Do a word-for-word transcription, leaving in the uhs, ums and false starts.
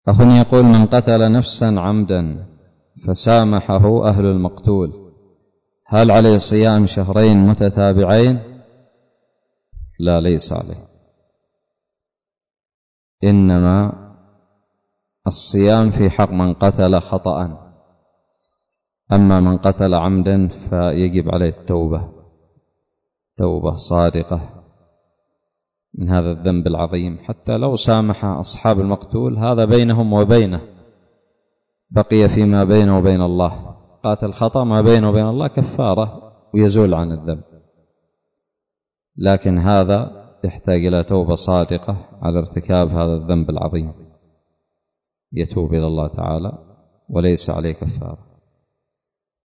أخ يقول: من قتل نفسا عمدا فسامحه أهل المقتول هل عليه صيام شهرين متتابعين؟ لا، ليس عليه، إنما الصيام في حق من قتل خطأ، أما من قتل عمدا فيجب عليه التوبة، توبة صادقة من هذا الذنب العظيم. حتى لو سامح أصحاب المقتول هذا بينهم وبينه، بقي فيما بينه وبين الله. قاتل خطأ ما بينه وبين الله كفارة ويزول عن الذنب، لكن هذا يحتاج إلى توبة صادقة على ارتكاب هذا الذنب العظيم، يتوب إلى الله تعالى وليس عليه كفارة.